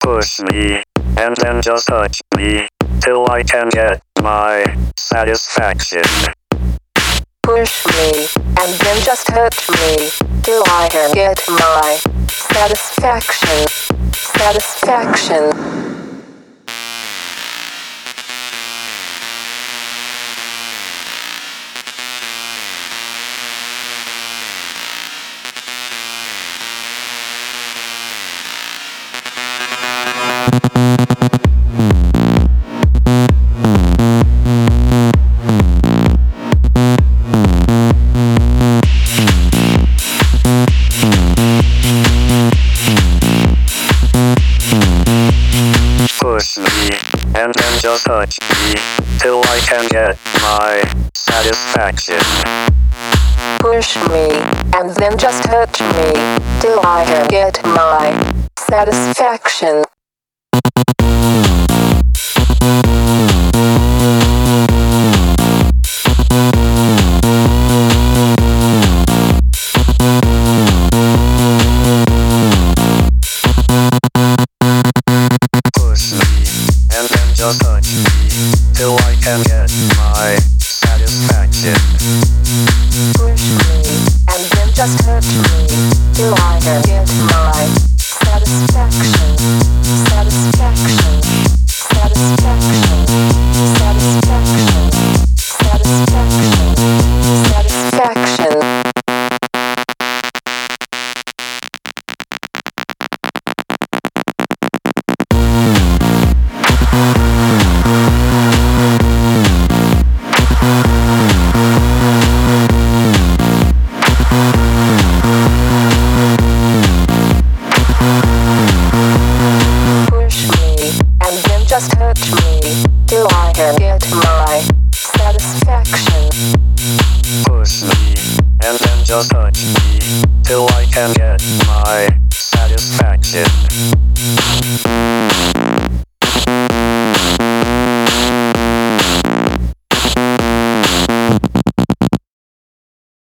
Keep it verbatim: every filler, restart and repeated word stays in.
Push me, and then just touch me, till I can get my satisfaction. Push me, and then just touch me, till I can get my satisfaction. Satisfaction. Push me, and then just touch me, till I can get my satisfaction. Push me, and then just touch me, till I can get my satisfaction. Just touch me, till I can get my satisfaction. Push me, and then just touch me, till I can get my satisfaction. Satisfaction. Satisfaction. Satisfaction. Satisfaction. Satisfaction. Just touch me, till I can get my satisfaction. Push me, and then just touch me, till I can get my satisfaction.